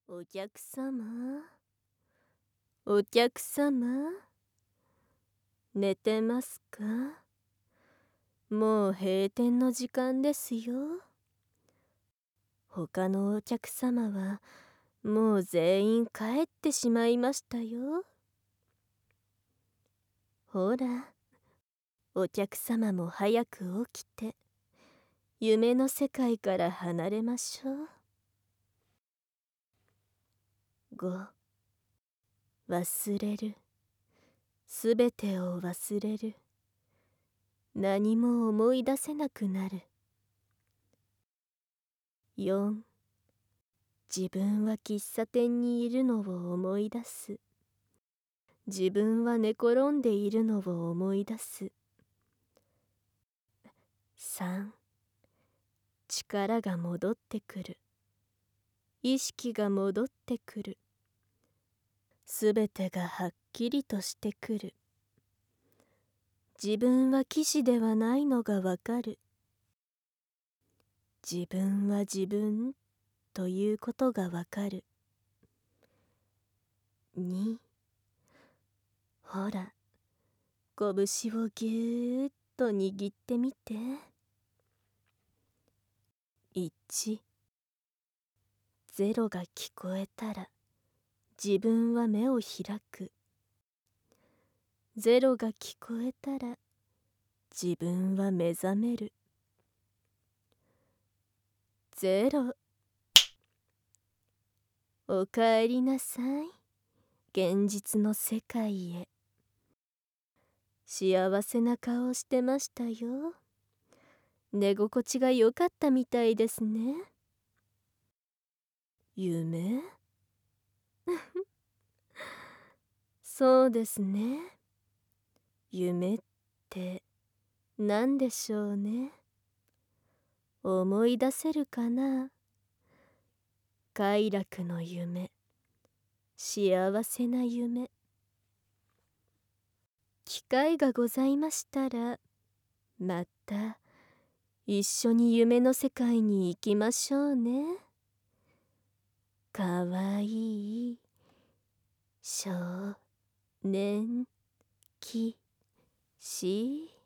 お客様、お客様、寝てますか？もう閉店の時間ですよ。他のお客様はもう全員帰ってしまいましたよ。ほら、お客様も早く起きて、夢の世界から離れましょう。5、忘れる。すべてを忘れる。何も思い出せなくなる。4、自分は喫茶店にいるのを思い出す。自分は寝転んでいるのを思い出す。3、力が戻ってくる。意識が戻ってくる。すべてがはっきりとしてくる。自分は騎士ではないのがわかる。自分は自分ということがわかる。2、ほら、拳をぎゅーっと握ってみて。1、ゼロが聞こえたら自分は目を開く。ゼロが聞こえたら自分は目覚める。ゼロ、おかえりなさい。現実の世界へ。幸せな顔してましたよ。寝心地が良かったみたいですね。夢？そうですね。夢って何でしょうね。思い出せるかな。快楽の夢、幸せな夢。機会がございましたら、また一緒に夢の世界に行きましょうね。かわいい少年騎士。